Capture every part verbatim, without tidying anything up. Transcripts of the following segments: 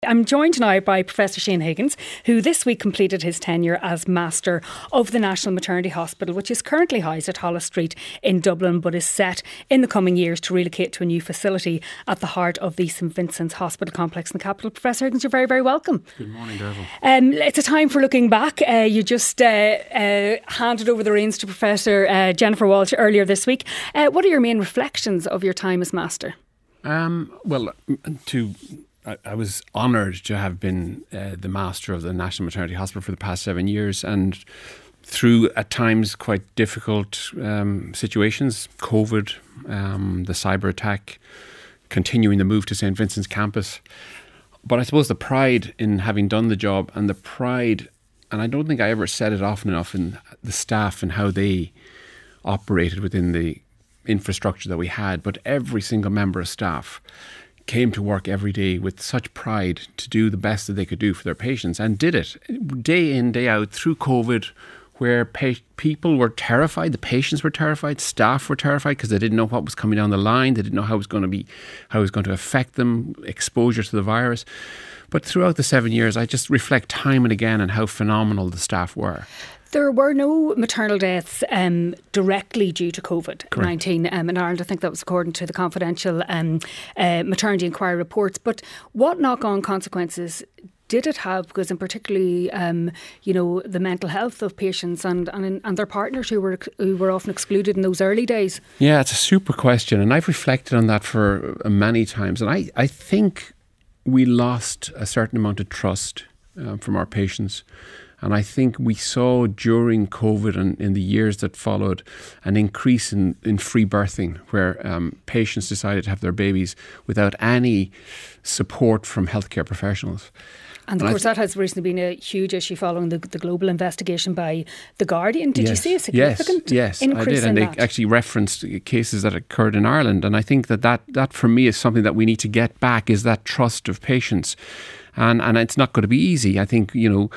I'm joined now by Professor Shane Higgins, who this week completed his tenure as Master of the National Maternity Hospital, which is currently housed at Holles Street in Dublin, but is set in the coming years to relocate to a new facility at the heart of the St Vincent's Hospital complex in the capital. Professor Higgins, you're very, very welcome. Good morning, Derval. Um, it's a time for looking back. Uh, you just uh, uh, handed over the reins to Professor uh, Jennifer Walsh earlier this week. Uh, what are your main reflections of your time as Master? Um, well, to... I, I was honoured to have been uh, the Master of the National Maternity Hospital for the past seven years and through at times quite difficult um, situations, COVID, um, the cyber attack, continuing the move to St Vincent's campus. But I suppose the pride in having done the job and the pride, and I don't think I ever said it often enough, in the staff and how they operated within the infrastructure that we had, but every single member of staff came to work every day with such pride to do the best that they could do for their patients and did it day in, day out through COVID, where pa- people were terrified, the patients were terrified, staff were terrified because they didn't know what was coming down the line, they didn't know how it was going to be, how it was going to affect them, exposure to the virus. But throughout the seven years, I just reflect time and again on how phenomenal the staff were. There were no maternal deaths um, directly due to COVID nineteen um, in Ireland. I think that was according to the confidential um, uh, maternity inquiry reports. But what knock-on consequences did it have? Because in particularly, um, you know, the mental health of patients and, and and their partners who were who were often excluded in those early days. Yeah, it's a super question. And I've reflected on that for uh, many times. And I, I think we lost a certain amount of trust uh, from our patients. And I think we saw during COVID and in the years that followed an increase in, in free birthing where um, patients decided to have their babies without any support from healthcare professionals. And of and course th- that has recently been a huge issue following the, the global investigation by The Guardian. Did yes, you see a significant yes, yes, increase I did. in and that? They actually referenced cases that occurred in Ireland. And I think that, that that for me is something that we need to get back, is that trust of patients. And and it's not going to be easy. I think, you know,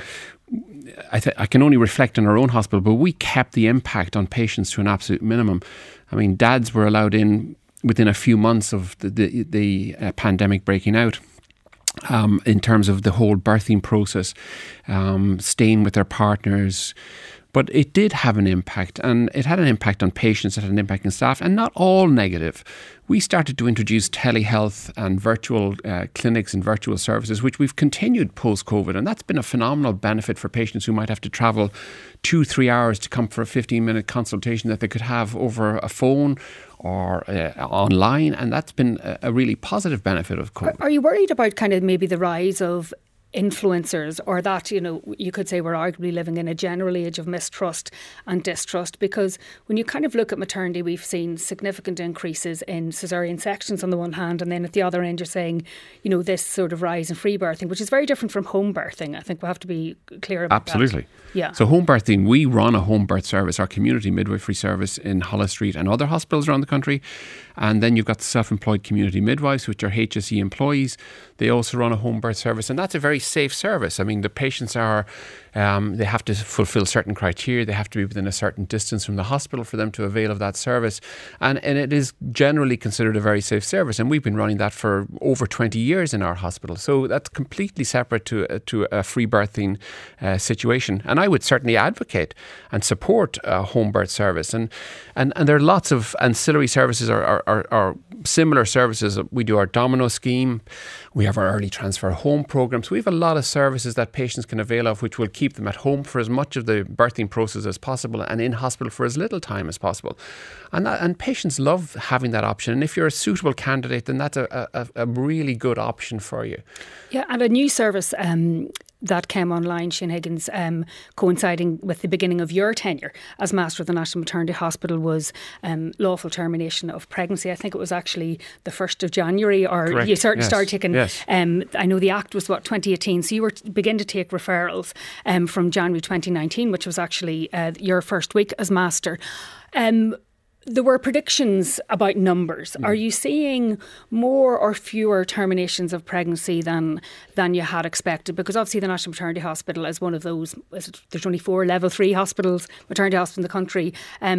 I, th- I can only reflect on our own hospital, but we kept the impact on patients to an absolute minimum. I mean, dads were allowed in within a few months of the, the, the uh, pandemic breaking out. Um, in terms of the whole birthing process, um, staying with their partners. But it did have an impact, and it had an impact on patients, it had an impact on staff, and not all negative. We started to introduce telehealth and virtual uh, clinics and virtual services, which we've continued post-COVID, and that's been a phenomenal benefit for patients who might have to travel two, three hours to come for a fifteen-minute consultation that they could have over a phone or uh, online, and that's been a, a really positive benefit of COVID. Are, are you worried about kind of maybe the rise of influencers, or that, you know, you could say we're arguably living in a general age of mistrust and distrust? Because when you kind of look at maternity, we've seen significant increases in caesarean sections on the one hand, and then at the other end you're saying, you know, this sort of rise in free birthing, which is very different from home birthing. I think we have to be clear about Absolutely. that. Yeah. So home birthing, we run a home birth service, our community midwifery service in Holles Street and other hospitals around the country. And then you've got the self-employed community midwives, which are H S E employees. They also run a home birth service, and that's a very safe service. I mean, the patients are, um, they have to fulfill certain criteria. They have to be within a certain distance from the hospital for them to avail of that service. And, and it is generally considered a very safe service. And we've been running that for over twenty years in our hospital. So that's completely separate to, uh, to a free birthing uh, situation. And I would certainly advocate and support a home birth service. And, and, and there are lots of ancillary services or, or, or, or similar services. We do our Domino scheme. We have our early transfer home program. So we have a lot of services that patients can avail of, which will keep them at home for as much of the birthing process as possible and in hospital for as little time as possible. And that, and patients love having that option. And if you're a suitable candidate, then that's a, a, a really good option for you. Yeah, and a new service um, that came online, Shane Higgins, um, coinciding with the beginning of your tenure as Master of the National Maternity Hospital, was um, lawful termination of pregnancy. I think it was actually the first of January, or Correct. you started, yes. started taking, yes. um, I know the Act was, what, twenty eighteen, so you were begin to take referrals um, from January twenty nineteen, which was actually uh, your first week as Master. Um, There were predictions about numbers. Mm. Are you seeing more or fewer terminations of pregnancy than than you had expected? Because obviously the National Maternity Hospital is one of those, there's only four level three hospitals, maternity hospitals in the country. Um,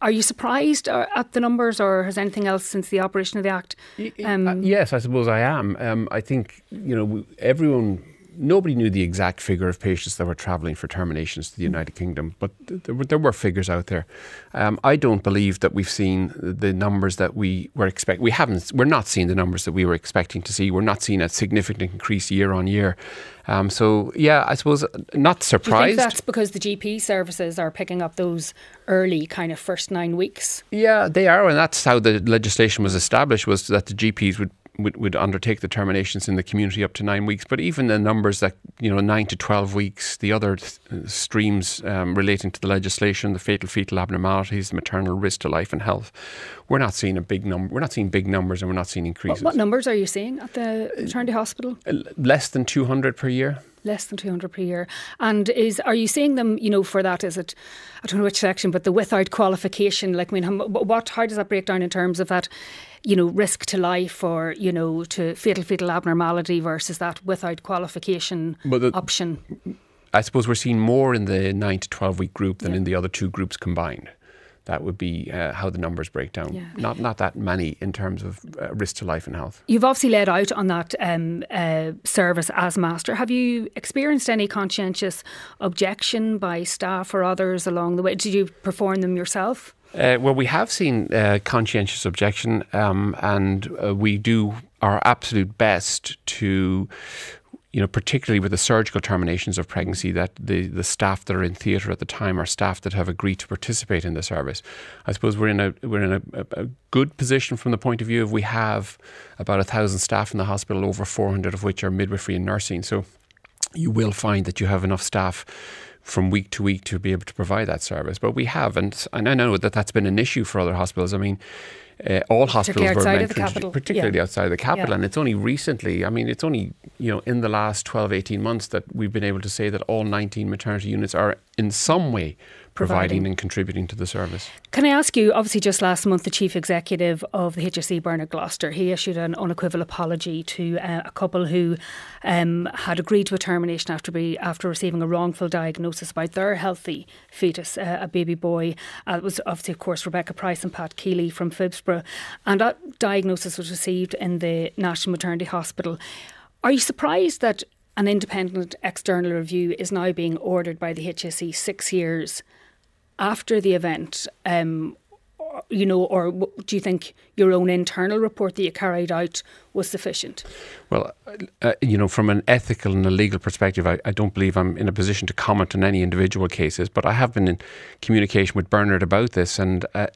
Are you surprised at the numbers, or has anything else since the operation of the Act? Um, uh, yes, I suppose I am. Um, I think, you know, everyone... Nobody knew the exact figure of patients that were travelling for terminations to the United Kingdom, but there were, there were figures out there. Um, I don't believe that we've seen the numbers that we were expecting. We haven't. We're not seeing the numbers that we were expecting to see. We're not seeing a significant increase year on year. Um, so yeah, I suppose not surprised. Do you think that's because the G P services are picking up those early kind of first nine weeks? Yeah, they are, and that's how the legislation was established, was that the G Ps would Would, would undertake the terminations in the community up to nine weeks. But even the numbers that, you know, nine to twelve weeks, the other th- streams um, relating to the legislation, the fatal fetal abnormalities, the maternal risk to life and health, we're not seeing a big number. We're not seeing big numbers, and we're not seeing increases. What, what numbers are you seeing at the maternity hospital? Uh, less than two hundred per year. Less than two hundred per year. And is are you seeing them, you know, for that, is it, I don't know which section, but the without qualification, like, I mean, what, how does that break down in terms of that, you know, risk to life, or, you know, to fatal fetal abnormality versus that without qualification the, option? I suppose we're seeing more in the nine to twelve week group than yeah. in the other two groups combined. That would be uh, how the numbers break down. Yeah. Not not that many in terms of uh, risk to life and health. You've obviously led out on that um, uh, service as master. Have you experienced any conscientious objection by staff or others along the way? Did you perform them yourself? Uh, well, we have seen uh, conscientious objection, um, and uh, we do our absolute best to, you know, particularly with the surgical terminations of pregnancy, that the, the staff that are in theatre at the time are staff that have agreed to participate in the service. I suppose we're in a we're in a, a, a good position from the point of view of we have about a thousand staff in the hospital, over four hundred of which are midwifery and nursing. So you will find that you have enough staff from week to week to be able to provide that service. But we haven't, and I know that that's been an issue for other hospitals. I mean, Uh, all hospitals were meant to, capital. particularly yeah. outside of the capital, yeah. and it's only recently, I mean, it's only, you know, in the last twelve, eighteen months that we've been able to say that all nineteen maternity units are in some way providing, providing and contributing to the service. Can I ask you, obviously just last month the Chief Executive of the H S E, Bernard Gloucester, he issued an unequivocal apology to uh, a couple who um, had agreed to a termination after be, after receiving a wrongful diagnosis about their healthy fetus, uh, a baby boy. Uh, it was obviously, of course, Rebecca Price and Pat Keeley from Phibsborough, and that diagnosis was received in the National Maternity Hospital. Are you surprised that an independent external review is now being ordered by the H S E six years after the event, um, you know, or do you think your own internal report that you carried out was sufficient? Well, uh, you know, from an ethical and a legal perspective, I, I don't believe I'm in a position to comment on any individual cases, but I have been in communication with Bernard about this, and uh,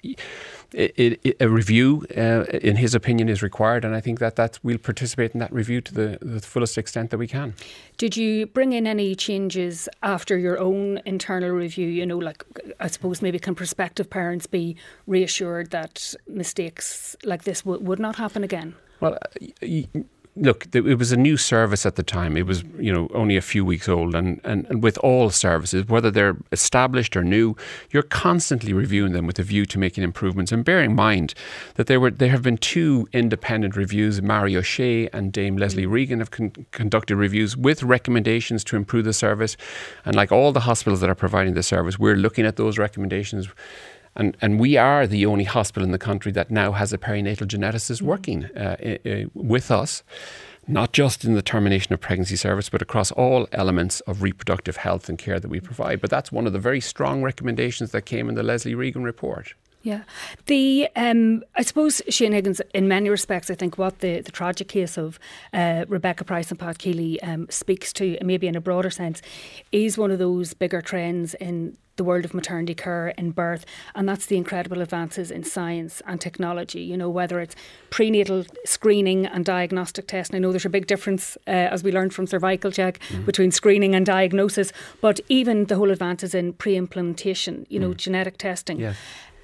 it, it, a review, uh, in his opinion, is required, and I think that that's, we'll participate in that review to the, the fullest extent that we can. Did you bring in any changes after your own internal review? You know, like, I suppose maybe can prospective parents be reassured that mistakes like this w- would not happen again? Well, uh, look, it was a new service at the time. It was, you know, only a few weeks old, and, and, and with all services, whether they're established or new, you're constantly reviewing them with a view to making improvements. And bear in mind that there were there have been two independent reviews. Mary O'Shea and Dame Leslie Regan have con- conducted reviews with recommendations to improve the service. And like all the hospitals that are providing the service, we're looking at those recommendations. And and we are the only hospital in the country that now has a perinatal geneticist working uh, uh, with us, not just in the termination of pregnancy service, but across all elements of reproductive health and care that we provide. But that's one of the very strong recommendations that came in the Leslie Regan report. Yeah. The um, I suppose, Shane Higgins, in many respects, I think what the, the tragic case of uh, Rebecca Price and Pat Keeley um, speaks to, maybe in a broader sense, is one of those bigger trends in the world of maternity care and birth, and that's the incredible advances in science and technology. You know, whether it's prenatal screening and diagnostic testing. I know there's a big difference, uh, as we learned from cervical check, mm-hmm. between screening and diagnosis, but even the whole advances in pre-implantation, you know, mm. genetic testing. Yeah.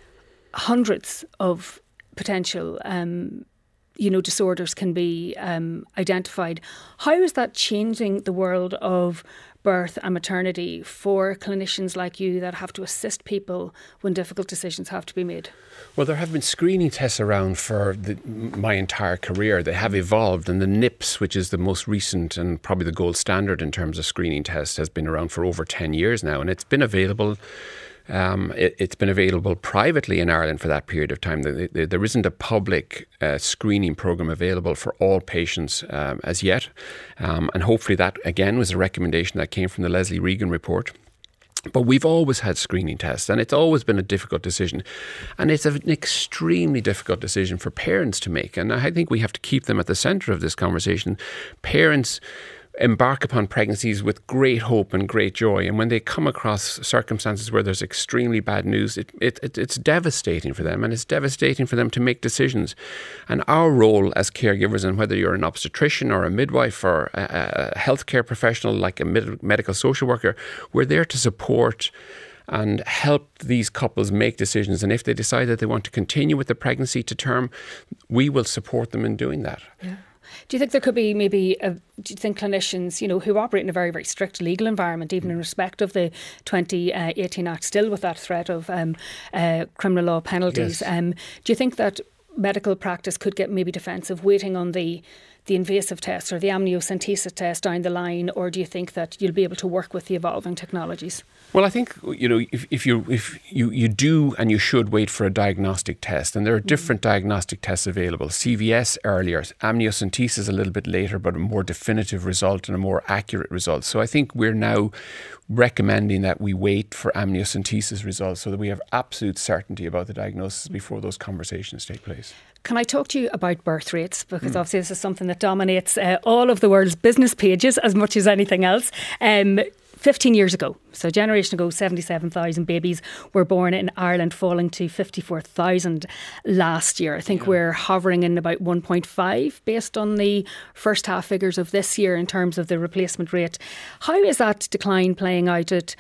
Hundreds of potential um, you know, disorders can be um, identified. How is that changing the world of birth and maternity for clinicians like you that have to assist people when difficult decisions have to be made? Well, there have been screening tests around for the, my entire career. They have evolved, and the N I P S, which is the most recent and probably the gold standard in terms of screening tests, has been around for over ten years now, and it's been available Um, it, it's been available privately in Ireland for that period of time. There, there isn't a public uh, screening programme available for all patients um, as yet. Um, and hopefully that, again, was a recommendation that came from the Leslie Regan report. But we've always had screening tests, and it's always been a difficult decision. And it's an extremely difficult decision for parents to make. And I think we have to keep them at the centre of this conversation. Parents embark upon pregnancies with great hope and great joy, and when they come across circumstances where there's extremely bad news, it, it, it, it's devastating for them, and it's devastating for them to make decisions. And our role as caregivers, and whether you're an obstetrician or a midwife or a, a healthcare professional like a med- medical social worker, we're there to support and help these couples make decisions. And if they decide that they want to continue with the pregnancy to term, we will support them in doing that. Yeah. Do you think there could be maybe, a, do you think clinicians, you know, who operate in a very, very strict legal environment, even in respect of the twenty eighteen Act, still with that threat of um, uh, criminal law penalties, yes. um, do you think that medical practice could get maybe defensive waiting on the the invasive test or the amniocentesis test down the line, or do you think that you'll be able to work with the evolving technologies? Well, I think, you know, if, if you if you, you do and you should wait for a diagnostic test, and there are different mm. diagnostic tests available. C V S earlier, amniocentesis a little bit later, but a more definitive result and a more accurate result. So I think we're now recommending that we wait for amniocentesis results so that we have absolute certainty about the diagnosis before those conversations take place. Can I talk to you about birth rates? Because mm. obviously this is something that dominates uh, all of the world's business pages as much as anything else. Um, fifteen years ago, so a generation ago, seventy-seven thousand babies were born in Ireland, falling to fifty-four thousand last year. I think yeah. we're hovering in about one point five based on the first half figures of this year in terms of the replacement rate. How is that decline playing out at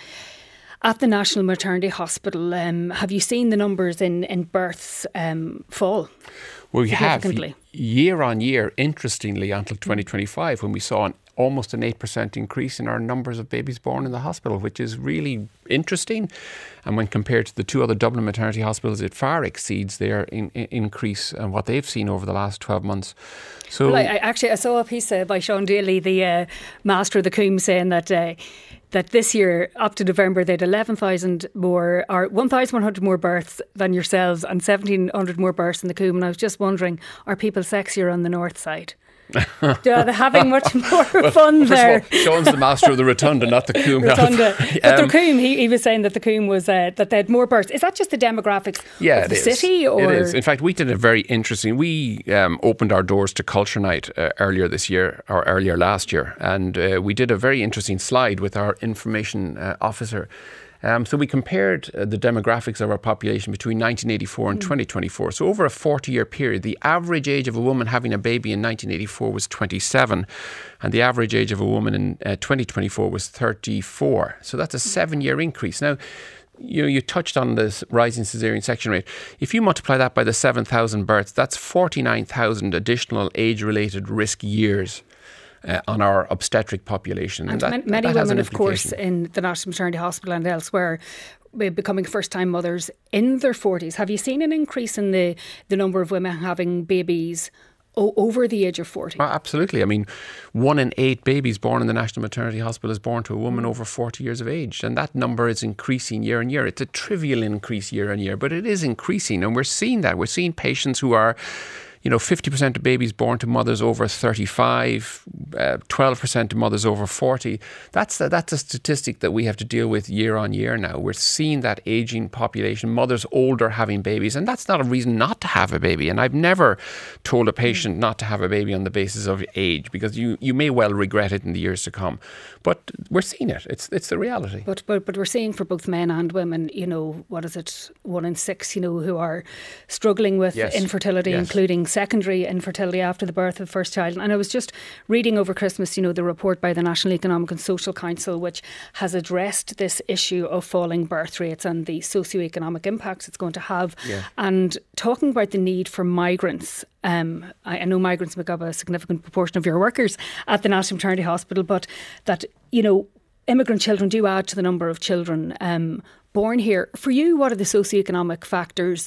At the National Maternity Hospital? Um, have you seen the numbers in, in births um, fall? Well, we have year on year, interestingly, until twenty twenty-five, when we saw an almost an eight percent increase in our numbers of babies born in the hospital, which is really interesting. And when compared to the two other Dublin maternity hospitals, it far exceeds their in, in increase and what they've seen over the last twelve months. So, well, I, I actually I saw a piece uh, by Sean Daly, the uh, master of the Coombe, saying that uh, that this year, up to November, they had eleven thousand more, or one thousand one hundred more births than yourselves, and seventeen hundred more births in the Coombe. And I was just wondering, are people sexier on the north side? Are they having much more well, fun there? All, Sean's the master of the Rotunda, not the Coombe. Rotunda. But um, the Coombe, he, he was saying that the Coombe was uh, that they had more births. Is that just the demographics yeah, of the is. city? Or? It is. In fact, we did a very interesting. We um, opened our doors to Culture Night uh, earlier this year, or earlier last year, and uh, we did a very interesting slide with our information uh, officer. Um, so we compared uh, the demographics of our population between nineteen eighty-four and mm. twenty twenty-four. So over a forty-year period, the average age of a woman having a baby in nineteen eighty-four was twenty-seven, and the average age of a woman in uh, twenty twenty-four was thirty-four. So that's a seven-year increase. Now, you know, you touched on this rising caesarean section rate. If you multiply that by the seven thousand births, that's forty-nine thousand additional age-related risk years Uh, on our obstetric population. And, and that, that, many that women, of course, in the National Maternity Hospital and elsewhere, becoming first-time mothers in their forties. Have you seen an increase in the, the number of women having babies o- over the age of forty? Oh, absolutely. I mean, one in eight babies born in the National Maternity Hospital is born to a woman over forty years of age. And that number is increasing year on year. It's a trivial increase year on year, but it is increasing. And we're seeing that. We're seeing patients who are, you know, fifty percent of babies born to mothers over thirty-five, uh, twelve percent to mothers over forty. That's a, that's a statistic that we have to deal with year on year now. We're seeing that ageing population, mothers older having babies, and that's not a reason not to have a baby. And I've never told a patient not to have a baby on the basis of age, because you, you may well regret it in the years to come. But we're seeing it. It's it's the reality. But, but but we're seeing for both men and women, you know, what is it, one in six, you know, who are struggling with yes. infertility, yes. including secondary infertility after the birth of the first child. And I was just reading over Christmas, you know, the report by the National Economic and Social Council, which has addressed this issue of falling birth rates and the socioeconomic impacts it's going to have. Yeah. And talking about the need for migrants. Um, I, I know migrants make up a significant proportion of your workers at the National Maternity Hospital, but that, you know, immigrant children do add to the number of children um, born here. For you, what are the socioeconomic factors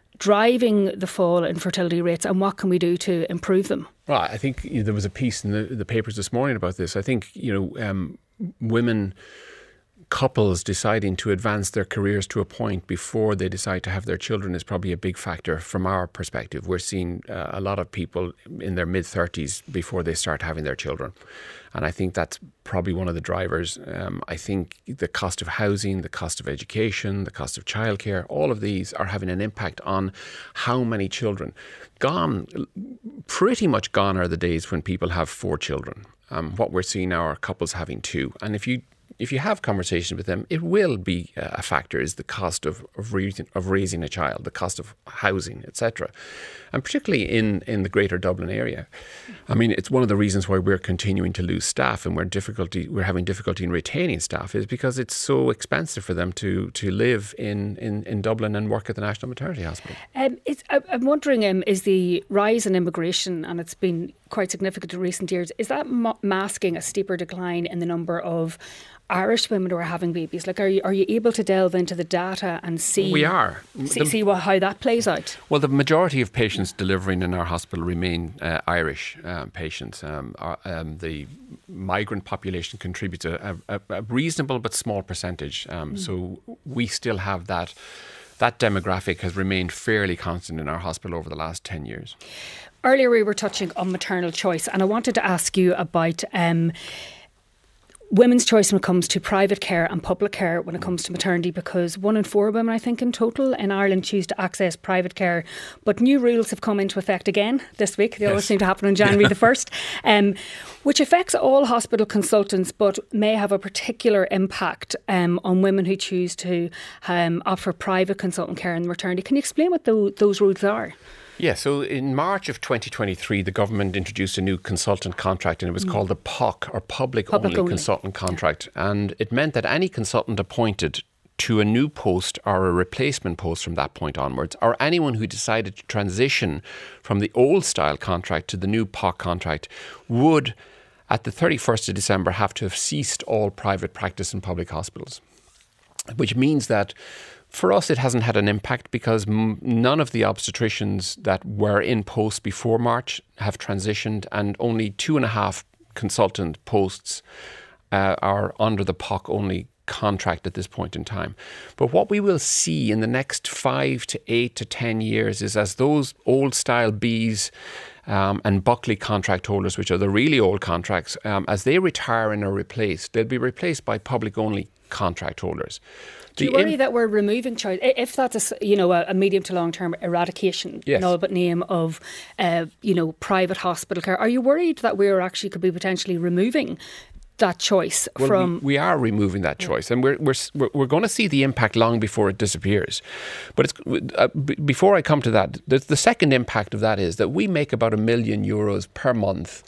driving the fall in fertility rates, and what can we do to improve them? Well, I think you know, there was a piece in the, the papers this morning about this. I think, you know, um, women couples deciding to advance their careers to a point before they decide to have their children is probably a big factor from our perspective. We're seeing uh, a lot of people in their mid-thirties before they start having their children. And I think that's probably one of the drivers. Um, I think the cost of housing, the cost of education, the cost of childcare, all of these are having an impact on how many children. Gone, pretty much gone are the days when people have four children. Um, what we're seeing now are couples having two. And if you if you have conversations with them, it will be a factor, is the cost of, of, raising, of raising a child, the cost of housing, et cetera. And particularly in, in the greater Dublin area. I mean, it's one of the reasons why we're continuing to lose staff and we're difficulty we're having difficulty in retaining staff, is because it's so expensive for them to to live in, in, in Dublin and work at the National Maternity Hospital. Um, it's, I'm wondering, um, is the rise in immigration, and it's been quite significant in recent years, is that ma- masking a steeper decline in the number of Irish women who are having babies? Like, are you are you able to delve into the data and see? We are. See, the, see what, how that plays out? Well, the majority of patients delivering in our hospital remain uh, Irish uh, patients. Um, our, um, the migrant population contributes a, a, a reasonable but small percentage. Um, mm. So we still have that. That demographic has remained fairly constant in our hospital over the last ten years. Earlier we were touching on maternal choice, and I wanted to ask you about Um, women's choice when it comes to private care and public care when it comes to maternity, because one in four women, I think, in total in Ireland choose to access private care. But new rules have come into effect again this week. They yes. always seem to happen on January the first, um, which affects all hospital consultants but may have a particular impact um, on women who choose to um, opt for private consultant care in maternity. Can you explain what the, those rules are? Yeah, so in March of twenty twenty-three, the government introduced a new consultant contract, and it was mm. called the P O C, or Public, Public Only, Only Consultant Contract. Yeah. And it meant that any consultant appointed to a new post or a replacement post from that point onwards, or anyone who decided to transition from the old style contract to the new P O C contract, would, at the thirty-first of December, have to have ceased all private practice in public hospitals. Which means that for us, it hasn't had an impact because m- none of the obstetricians that were in post before March have transitioned, and only two and a half consultant posts uh, are under the P O C only contract at this point in time. But what we will see in the next five to eight to ten years is, as those old style Bs um, and Buckley contract holders, which are the really old contracts, um, as they retire and are replaced, they'll be replaced by public only contract holders. Do you worry in- that we're removing choice? If that's a, you know, a, a medium to long term eradication, yes. in all but name, of uh, you know, private hospital care, are you worried that we're actually could be potentially removing that choice well, from? We, we are removing that choice, yeah. and we're we're we're going to see the impact long before it disappears. But it's uh, b- before I come to that, the, the second impact of that is that we make about a million euros per month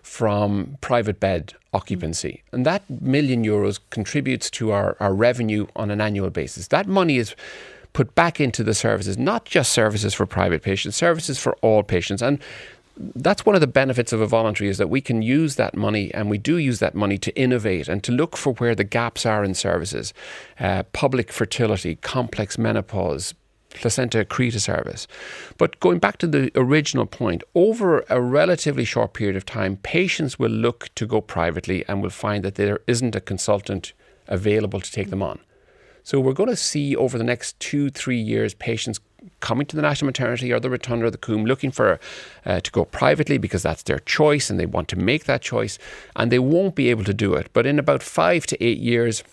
from private bed occupancy, and that million euros contributes to our, our revenue on an annual basis. That money is put back into the services, not just services for private patients, services for all patients. And that's one of the benefits of a voluntary, is that we can use that money, and we do use that money to innovate and to look for where the gaps are in services. Uh, public fertility, complex menopause, placenta accreta service. But going back to the original point, over a relatively short period of time, patients will look to go privately and will find that there isn't a consultant available to take them on. So we're going to see over the next two, three years, patients coming to the National Maternity or the Rotunda or the Coombe looking for uh, to go privately because that's their choice and they want to make that choice, and they won't be able to do it. But in about five to eight years,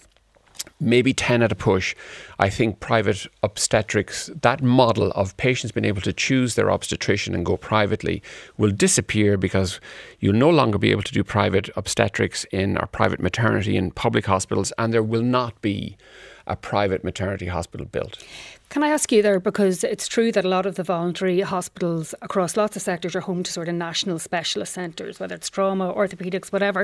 maybe ten at a push, I think private obstetrics, that model of patients being able to choose their obstetrician and go privately, will disappear, because you'll no longer be able to do private obstetrics in or private maternity in public hospitals, and there will not be a private maternity hospital built. Can I ask you there, because it's true that a lot of the voluntary hospitals across lots of sectors are home to sort of national specialist centres, whether it's trauma, orthopaedics, whatever.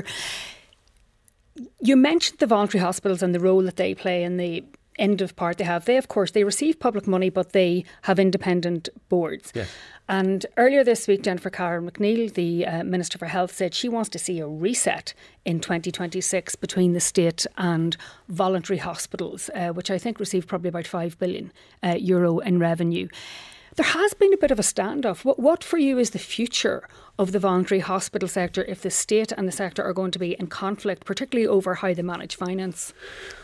You mentioned the voluntary hospitals and the role that they play in the end of part they have. They, of course, they receive public money, but they have independent boards. Yes. And earlier this week, Jennifer Karen McNeil, the uh, Minister for Health, said she wants to see a reset in twenty twenty-six between the state and voluntary hospitals, uh, which I think receive probably about five billion uh, euro in revenue. There has been a bit of a standoff. What, what for you is the future of the voluntary hospital sector if the state and the sector are going to be in conflict, particularly over how they manage finance?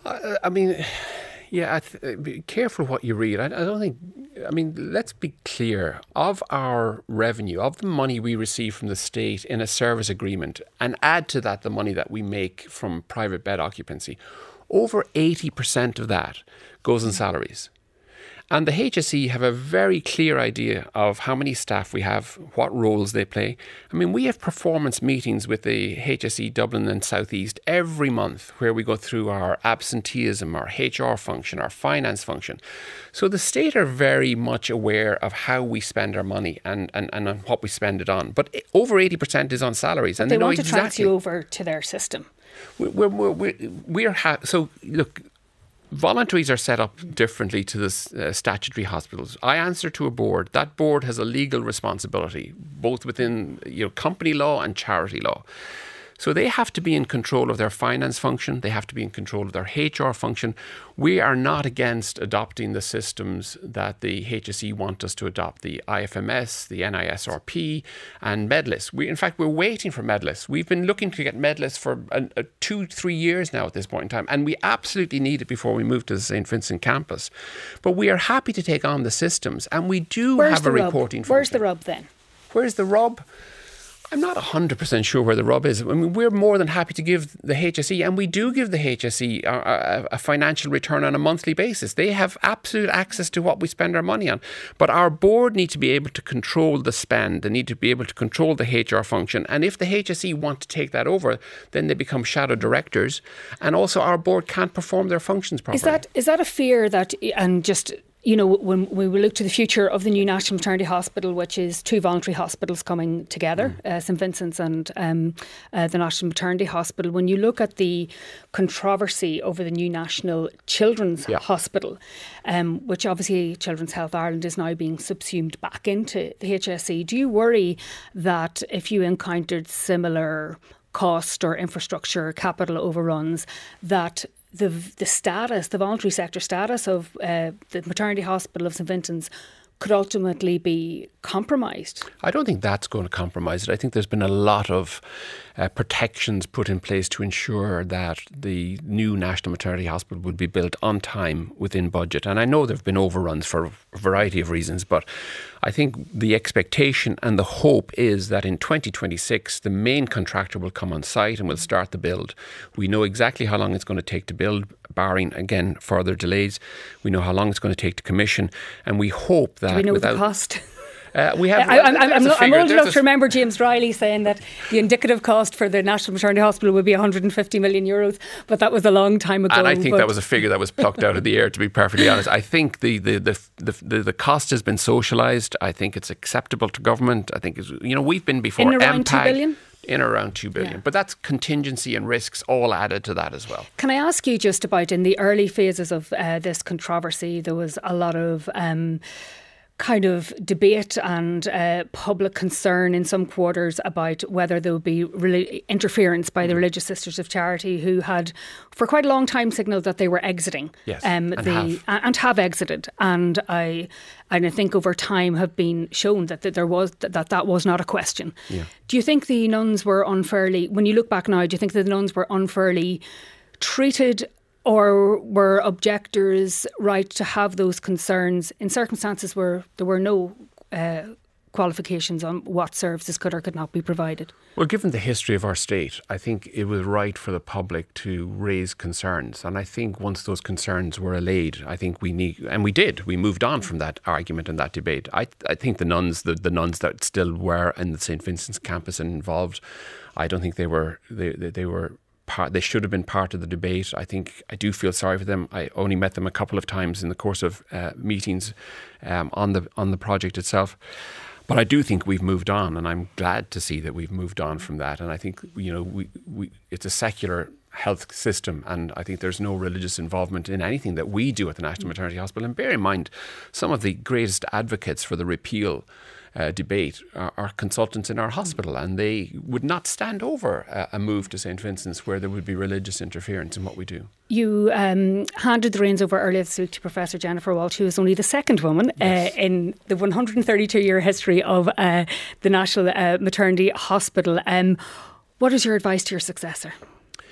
I, I mean, yeah, I th- be careful what you read. I, I don't think, I mean, let's be clear. Of our revenue, of the money we receive from the state in a service agreement, and add to that the money that we make from private bed occupancy, over eighty percent of that goes in salaries. And the H S E have a very clear idea of how many staff we have, what roles they play. I mean, we have performance meetings with the H S E Dublin and South East every month where we go through our absenteeism, our H R function, our finance function. So the state are very much aware of how we spend our money and, and, and on what we spend it on. But over eighty percent is on salaries. But and they, they know want to exactly. transfer you over to their system. We're, we're, we're, we're ha- so, look, voluntaries are set up differently to the uh, statutory hospitals. I answer to a board. That board has a legal responsibility, both within you know company law and charity law. So they have to be in control of their finance function. They have to be in control of their H R function. We are not against adopting the systems that the H S E want us to adopt, the I F M S, the N I S R P and Medlist. We, in fact, we're waiting for Medlist. We've been looking to get Medlist for a, a two, three years now at this point in time, and we absolutely need it before we move to the Saint Vincent campus. But we are happy to take on the systems, and we do Where's have a the rub? reporting function. Where's the rub then? Where's the rub? I'm not one hundred percent sure where the rub is. I mean, we're more than happy to give the H S E, and we do give the H S E a, a, a financial return on a monthly basis. They have absolute access to what we spend our money on. But our board need to be able to control the spend. They need to be able to control the H R function. And if the H S E want to take that over, then they become shadow directors. And also our board can't perform their functions properly. Is that is that a fear that, and just... You know, when we look to the future of the new National Maternity Hospital, which is two voluntary hospitals coming together, mm. uh, Saint Vincent's and um, uh, the National Maternity Hospital, when you look at the controversy over the new National Children's yeah. Hospital, um, which obviously Children's Health Ireland is now being subsumed back into the H S E, do you worry that if you encountered similar cost or infrastructure capital overruns, that the the status, the voluntary sector status of uh, the maternity hospital of Saint Vincent's could ultimately be compromised? I don't think that's going to compromise it. I think there's been a lot of uh, protections put in place to ensure that the new National Maternity Hospital would be built on time within budget. And I know there have been overruns for a variety of reasons, but I think the expectation and the hope is that in twenty twenty-six, the main contractor will come on site and will start the build. We know exactly how long it's going to take to build, barring, again, further delays. We know how long it's going to take to commission, and we hope that... Do we know without, the cost? Uh, we have. I, I'm, I'm, I'm old enough a, to remember James Riley saying that the indicative cost for the National Maternity Hospital would be one hundred fifty million euros, but that was a long time ago. And I think that was a figure that was plucked out of the air, to be perfectly honest. I think the the the the, the, the cost has been socialised. I think it's acceptable to government. I think it's, you know we've been before in around M PAG, two billion. In around two billion, yeah. But that's contingency and risks all added to that as well. Can I ask you just about in the early phases of uh, this controversy, there was a lot of Um, kind of debate and uh, public concern in some quarters about whether there would be re- interference by the Religious Sisters of Charity, who had for quite a long time signalled that they were exiting. Yes, um, and, the, have. and have exited. And I and I think over time have been shown that, that there was that, that that was not a question. Yeah. Do you think the nuns were unfairly, when you look back now, do you think that the nuns were unfairly treated, or were objectors right to have those concerns in circumstances where there were no uh, qualifications on what services could or could not be provided? Well, given the history of our state, I think it was right for the public to raise concerns. And I think once those concerns were allayed, I think we need, and we did, we moved on from that argument and that debate. I I think the nuns, the, the nuns that still were in the Saint Vincent's campus and involved, I don't think they were, they, they, they were, Part, they should have been part of the debate. I think I do feel sorry for them. I only met them a couple of times in the course of uh, meetings um, on the on the project itself. But I do think we've moved on, and I'm glad to see that we've moved on from that. And I think you know we, we it's a secular health system, and I think there's no religious involvement in anything that we do at the National Maternity Hospital. And bear in mind, some of the greatest advocates for the repeal Uh, debate are, are consultants in our hospital, and they would not stand over a, a move to Saint Vincent's where there would be religious interference in what we do. You um, handed the reins over earlier this week to Professor Jennifer Walsh, who is only the second woman yes. uh, in the one hundred thirty-two year history of uh, the National uh, Maternity Hospital. Um, what is your advice to your successor?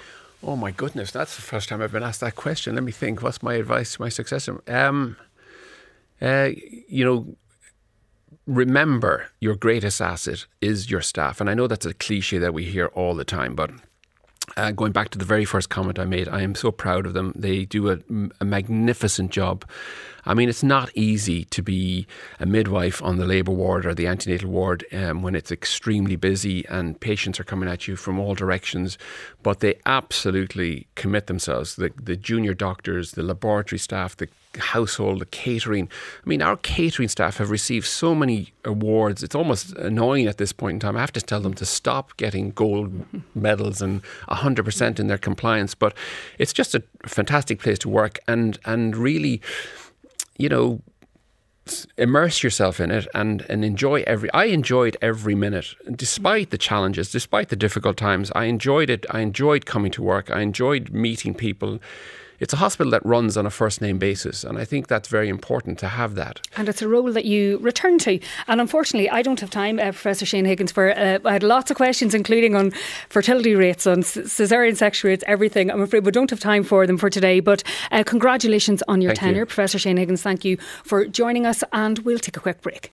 Oh my goodness, that's the first time I've been asked that question. Let me think. What's my advice to my successor? Um, uh, you know, remember your greatest asset is your staff. And I know that's a cliche that we hear all the time, but uh, going back to the very first comment I made, I am so proud of them. They do a, a magnificent job. I mean, it's not easy to be a midwife on the labour ward or the antenatal ward um, when it's extremely busy and patients are coming at you from all directions. But they absolutely commit themselves. The, the junior doctors, the laboratory staff, the household, the catering. I mean, our catering staff have received so many awards. It's almost annoying at this point in time. I have to tell them to stop getting gold medals and one hundred percent in their compliance. But it's just a fantastic place to work and, and really, you know, immerse yourself in it and, and enjoy every... I enjoyed every minute, despite the challenges, despite the difficult times. I enjoyed it. I enjoyed coming to work. I enjoyed meeting people. It's a hospital that runs on a first name basis, and I think that's very important to have that. And it's a role that you return to. And unfortunately, I don't have time, uh, Professor Shane Higgins, for uh, I had lots of questions, including on fertility rates, on caesarean section rates, everything. I'm afraid we don't have time for them for today. But uh, congratulations on your Thank tenure, you. Professor Shane Higgins. Thank you for joining us, and we'll take a quick break.